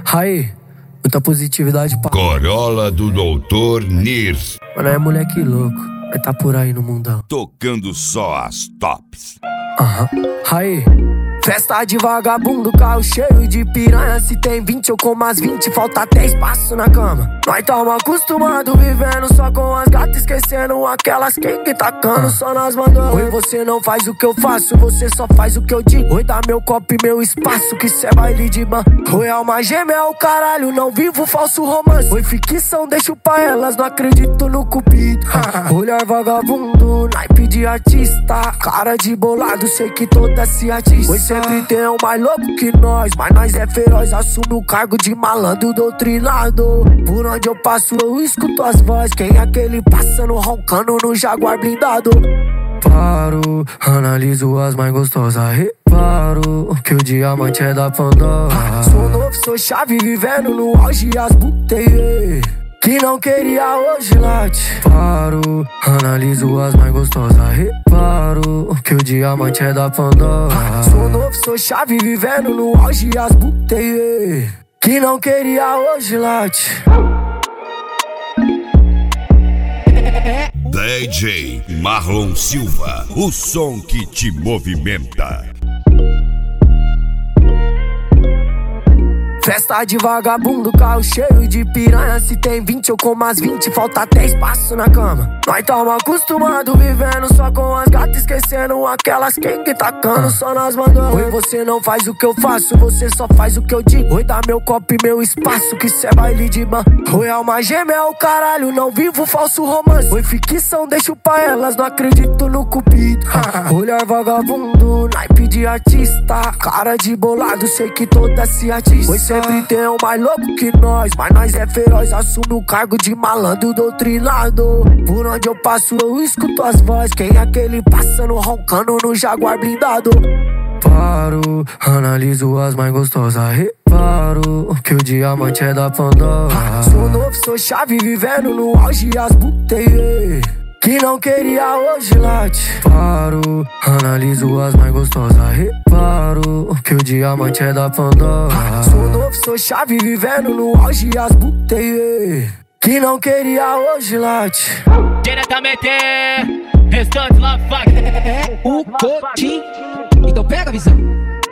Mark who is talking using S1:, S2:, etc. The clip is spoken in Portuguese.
S1: Aí, muita positividade pra
S2: Corolla do Dr. Nirs.
S1: Mano, é moleque louco, vai tá por aí no mundão.
S2: Tocando só as tops.
S1: Aí, festa de vagabundo, carro cheio de piranha. Se tem 20 eu como as 20, falta até espaço na cama. Nós tamo acostumado vivendo só com as gatas, esquecendo aquelas que tacando só nas mangas. Oi, você não faz o que eu faço, você só faz o que eu digo. Oi, dá meu copo e meu espaço, que cê é baile de ban. Oi, alma gêmea é o caralho, não vivo falso romance. Oi, ficção, deixo pra elas, não acredito no cupido. Olhar vagabundo, naipe de artista, cara de bolado, sei que toda se atiça. Oi, sempre tem um mais louco que nós, mas nós é feroz, assume o cargo de malandro doutrinado. Por onde eu passo eu escuto as vozes, quem é aquele passando roncando no Jaguar blindado? Paro, analiso as mais gostosas, reparo que o diamante é da Pandora. Sou novo, sou chave, vivendo no auge as botei que não queria hoje late. Paro, analiso as mais gostosas, reparo que o diamante é da Pandora. Sou novo, sou chave, vivendo no auge as botei que não queria hoje late.
S2: DJ Marlon Silva, o som que te movimenta.
S1: Festa de vagabundo, carro cheio de piranha. Se tem 20 eu como as 20, falta até espaço na cama. Nós tamo acostumado vivendo só com as gatas, esquecendo aquelas que tacando só nas mangas. Oi, você não faz o que eu faço, você só faz o que eu digo. Oi, dá meu copo e meu espaço, que cê é baile de ban. Oi, alma gêmea é o caralho, não vivo falso romance. Oi, ficção, deixo pra elas, não acredito no cupido. Olhar vagabundo, naipe de artista, cara de bolado, sei que toda se atiça. Oi, sempre tem um mais louco que nós, mas nós é feroz, assume o cargo de malandro doutrinado. Por onde eu passo eu escuto as vozes, quem é aquele passando roncando no Jaguar blindado? Paro, analiso as mais gostosas, reparo que o diamante é da Pandora. Sou novo, sou chave, vivendo no auge as botei que não queria hoje late. Paro, analiso as mais gostosas, reparo que o diamante é da Pandora. Sou novo, sou chave, vivendo no auge as botei que não queria hoje late.
S3: Diretamente, restante lá, faca.
S4: O Cotinho. Então pega a visão.